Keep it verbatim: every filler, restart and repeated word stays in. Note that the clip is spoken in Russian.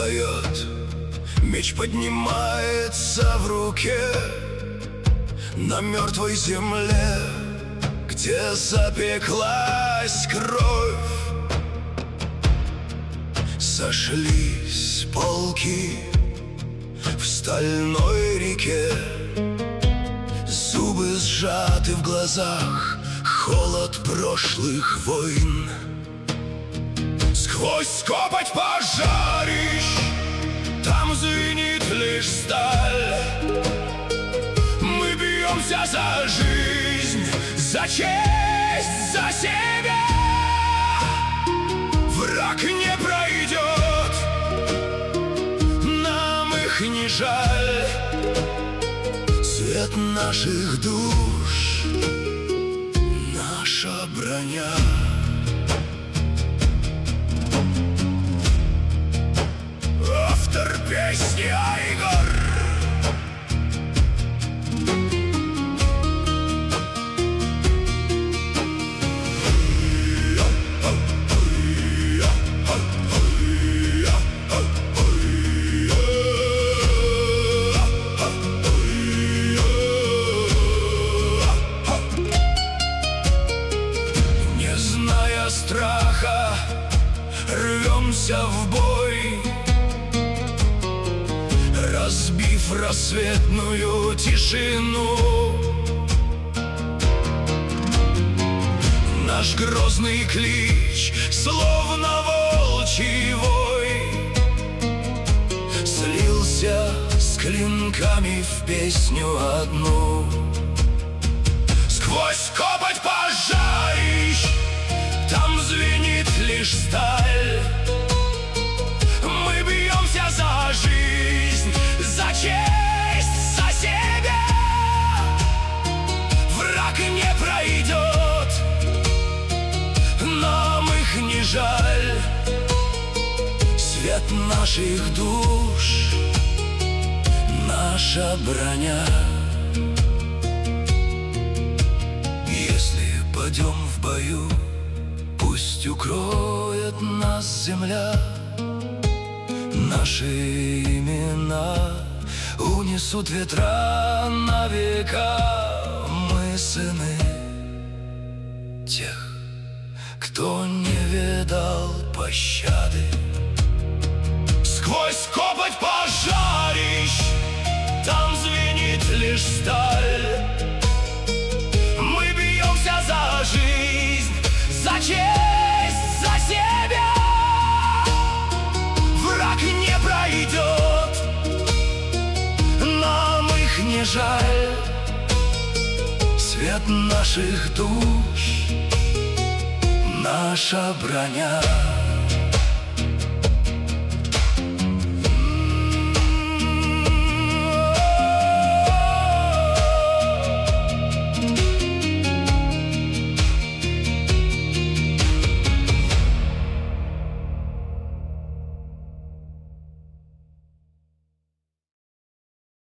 устает, меч поднимается в руке. На мертвой земле, где запеклась кровь, сошлись полки в стальной реке. Зубы сжаты в глазах, холод прошлых войн. Сквозь копоть пожарищ там звенит лишь сталь. Мы бьемся за жизнь, за честь, за себя. Враг не пройдет, нам их не жаль. Свет наших душ, наша броня. Автор песни Айгор. Не зная страха, рвемся в бой, разбив рассветную тишину. Наш грозный клич, словно волчий вой, слился с клинками в песню одну. Сквозь копоть пожарищ там звенит лишь сталь. Мы бьемся за жизнь, за честь, за себя. Враг не пройдет, нам их не жаль. Свет наших душ, наша броня. Если падем в бою, пусть укроет нас земля. Наши имена унесут ветра на века. Мы сыны тех, кто не видал пощады. Сквозь копоть пожарищ там звенит лишь сталь. Мы бьемся за жизнь, за честь, за себя. Враг не пройдет, нам их не жаль. Свет наших душ, наша броня.